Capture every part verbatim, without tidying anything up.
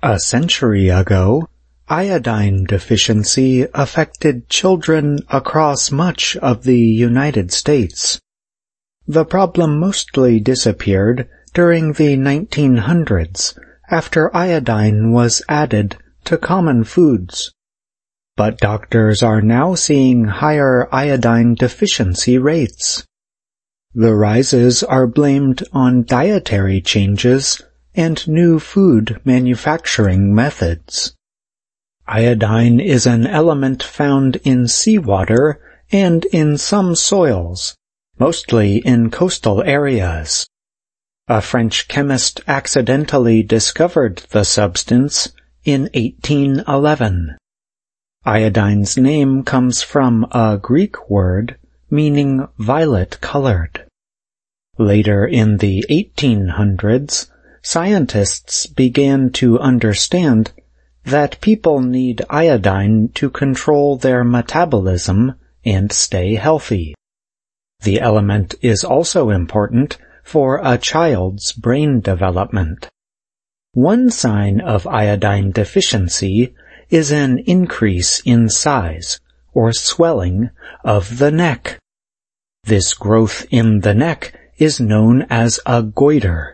A century ago, iodine deficiency affected children across much of the United States. The problem mostly disappeared during the nineteen hundreds after iodine was added to common foods. But doctors are now seeing higher iodine deficiency rates. The rises are blamed on dietary changes and new food manufacturing methods. Iodine is an element found in seawater and in some soils, mostly in coastal areas. A French chemist accidentally discovered the substance in eighteen eleven. Iodine's name comes from a Greek word meaning violet-colored. Later in the eighteen hundreds, scientists began to understand that people need iodine to control their metabolism and stay healthy. The element is also important for a child's brain development. One sign of iodine deficiency is an increase in size or swelling of the neck. This growth in the neck is known as a goiter.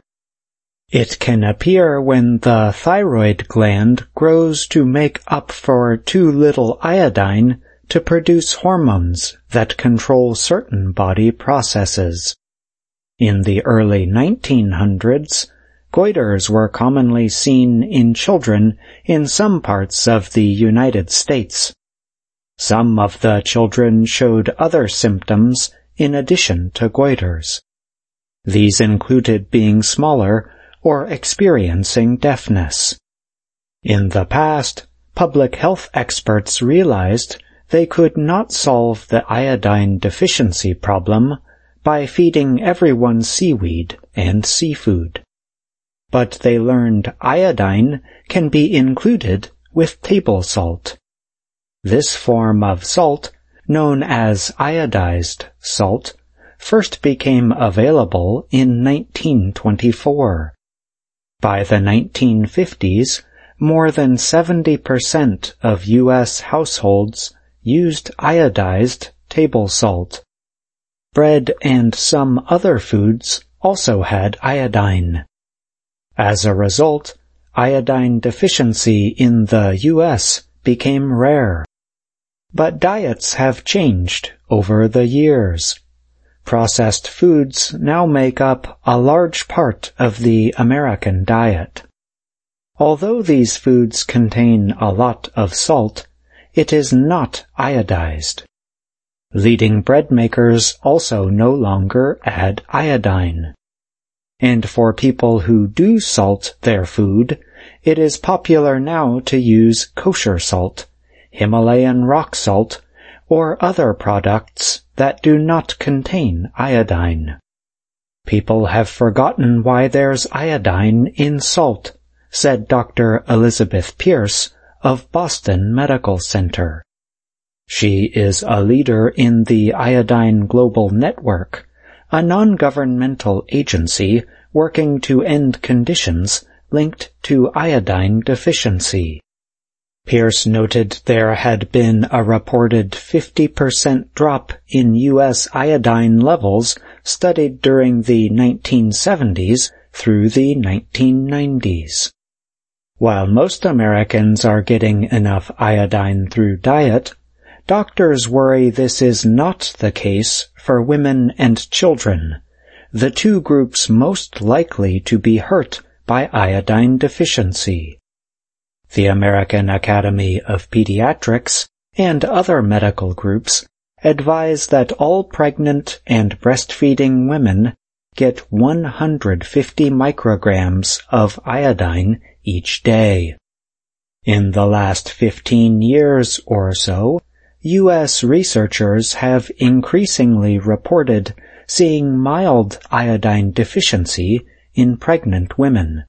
It can appear when the thyroid gland grows to make up for too little iodine to produce hormones that control certain body processes. In the early nineteen hundreds, goiters were commonly seen in children in some parts of the United States. Some of the children showed other symptoms in addition to goiters. These included being smaller or experiencing deafness. In the past, public health experts realized they could not solve the iodine deficiency problem by feeding everyone seaweed and seafood. But they learned iodine can be included with table salt. This form of salt, known as iodized salt, first became available in nineteen twenty-four. By the nineteen fifties, more than seventy percent of U S households used iodized table salt. Bread and some other foods also had iodine. As a result, iodine deficiency in the U S became rare. But diets have changed over the years. Processed foods now make up a large part of the American diet. Although these foods contain a lot of salt, it is not iodized. Leading bread makers also no longer add iodine. And for people who do salt their food, it is popular now to use kosher salt, Himalayan rock salt, or other products that do not contain iodine. People have forgotten why there's iodine in salt, said Doctor Elizabeth Pierce of Boston Medical Center. She is a leader in the Iodine Global Network, a non-governmental agency working to end conditions linked to iodine deficiency. Pierce noted there had been a reported fifty percent drop in U S iodine levels studied during the nineteen seventies through the nineteen nineties. While most Americans are getting enough iodine through diet, doctors worry this is not the case for women and children, the two groups most likely to be hurt by iodine deficiency. The American Academy of Pediatrics and other medical groups advise that all pregnant and breastfeeding women get one hundred fifty micrograms of iodine each day. In the last fifteen years or so, U S researchers have increasingly reported seeing mild iodine deficiency in pregnant women.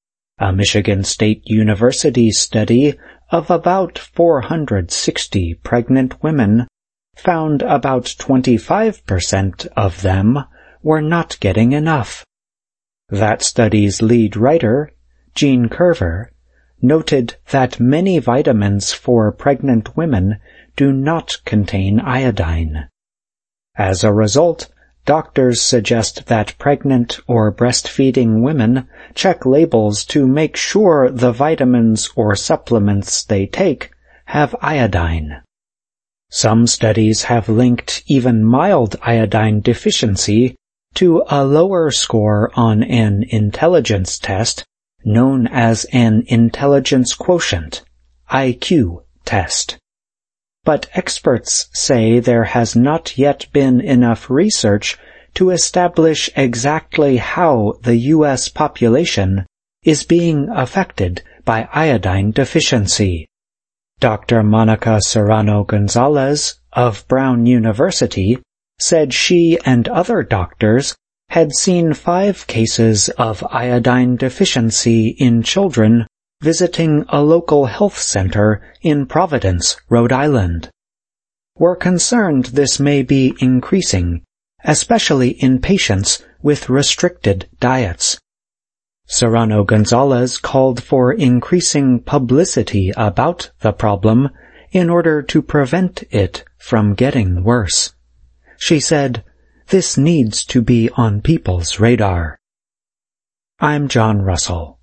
A Michigan State University study of about four hundred sixty pregnant women found about twenty-five percent of them were not getting enough. That study's lead writer, Jean Curver, noted that many vitamins for pregnant women do not contain iodine. As a result, doctors suggest that pregnant or breastfeeding women check labels to make sure the vitamins or supplements they take have iodine. Some studies have linked even mild iodine deficiency to a lower score on an intelligence test known as an intelligence quotient, I Q, test. But experts say there has not yet been enough research to establish exactly how the U S population is being affected by iodine deficiency. Doctor Monica Serrano-Gonzalez of Brown University said she and other doctors had seen five cases of iodine deficiency in children visiting a local health center in Providence, Rhode Island. We're concerned this may be increasing, especially in patients with restricted diets. Serrano-Gonzalez called for increasing publicity about the problem in order to prevent it from getting worse. She said, "This needs to be on people's radar." I'm John Russell.